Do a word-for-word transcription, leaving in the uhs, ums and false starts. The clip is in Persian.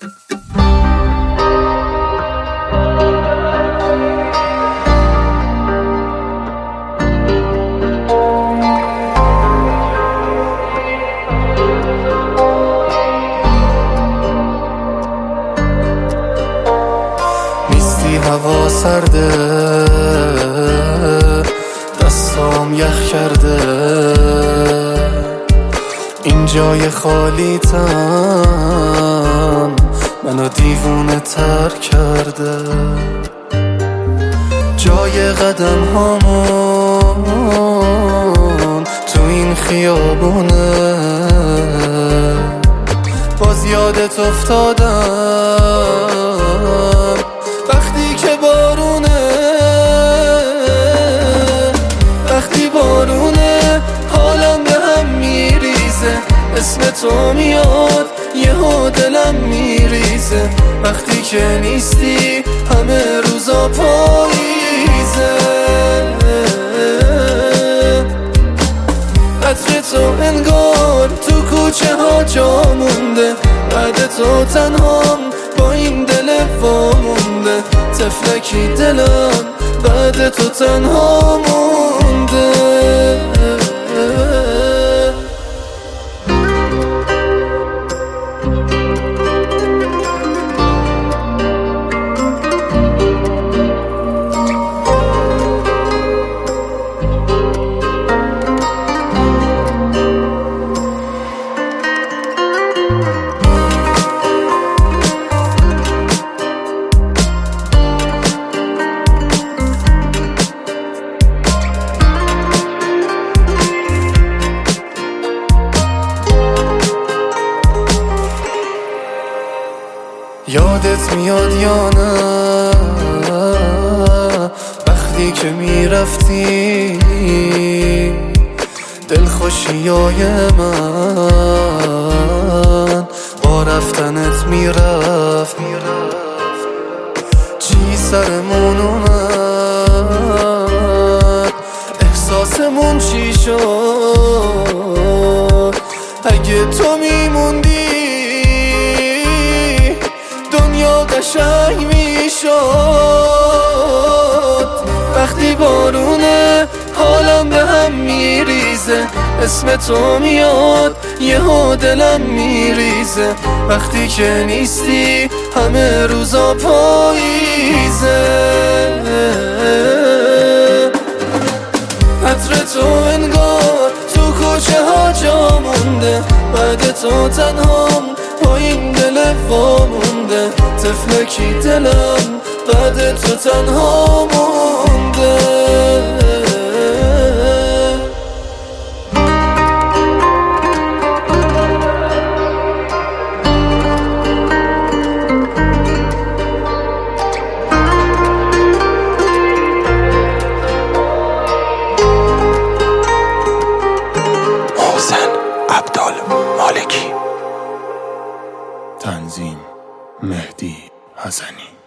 نیستی هوا سرده، دستام یخ کرده، این جای خالیتم منو دیوونه تر کرده. جای قدم هامون تو این خیابونه، باز یادت افتادم وقتی که بارونه. وقتی بارونه حالم به هم میریزه، اسم تو میاد یهو دلم میریزه. وقتی که نیستی همه روزا پاییزه. عطر تو انگار تو کوچه ها جا مونده، بعد تو تنهام با این دل وامونده. تفلکی دلم بعد تو تنها مونده. یادت میاد یا نه وقتی که میرفتی، دلخوشیای من با رفتنت میرفت. چی سرمون اومد، احساسمون چی شد؟ اگه تو میموندی دنیا قشنگ میشد. وقتی بارونه حالم به هم میریزه، اسم تو میاد یهو دلم میریزه. وقتی که نیستی همه روزا پاییزه. عطر تو انگار تو کوچه ها جا مونده، بعد تو تنهام با این دل وامونده. تفلکی دلم بعد تو تنها مونده. محسن عبدالمالکی. تنظیم مهدی حسنی.